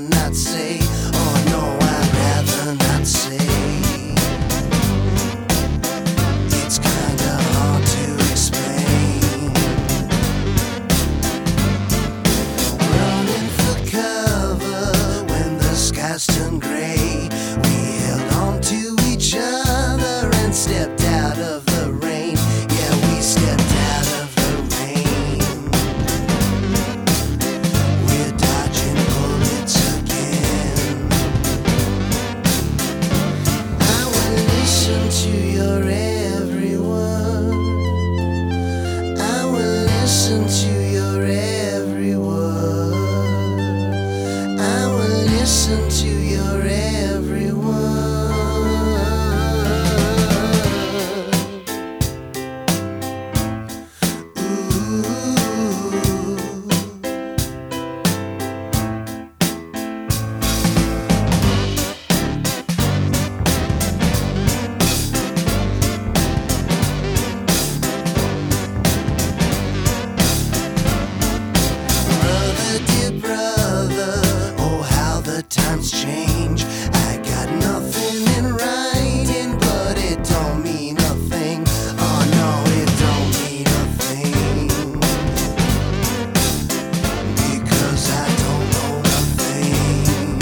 not say. Oh no, I'd rather not say. It's kinda hard to explain. Running for cover when the skies turn gray. We held on to each other and stepped out of the rain. Yeah, we stepped out of the rain. We're dodging bullets again. I will listen to your every word. I will listen to your every word. I will listen to your every word. Times change. I got nothing in writing, but it don't mean a thing. Oh no, it don't mean a thing, because I don't know a thing.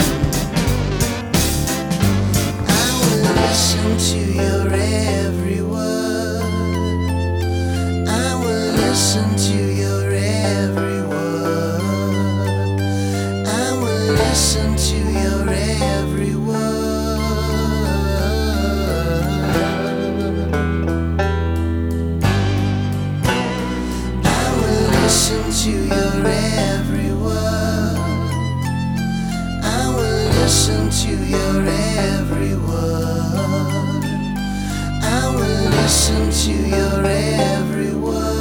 I will listen to your every word. I will listen to your every word. I will listen to your every word. I will listen to your every word. I will listen to your every word. I will listen to your every word.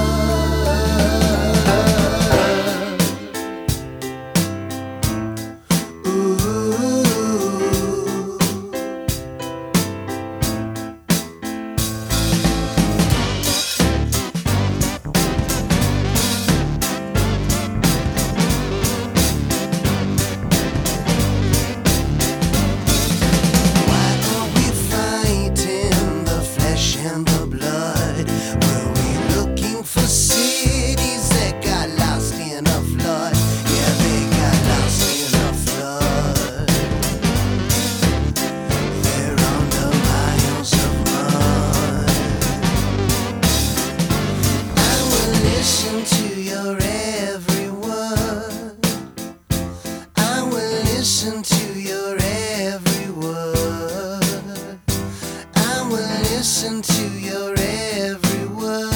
And the blood. Were we looking for cities that got lost in a flood? Yeah, they got lost in a flood. They're under miles of mud. I will listen to your every word. I will listen to your every word. I will listen to your every word.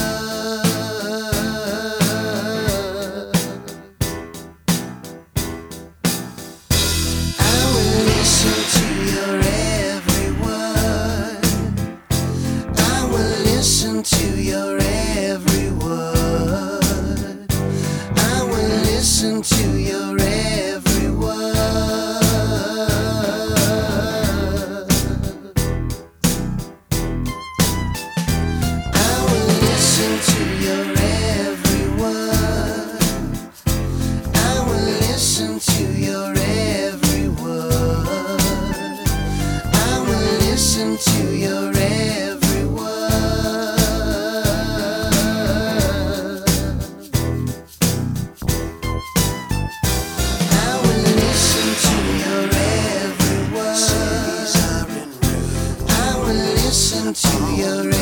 I will listen to your every word. I will listen to your every word. I will listen to your every word. To your every word. I will listen to your every word. I will listen to your every word. I will listen to your every word. I will listen to your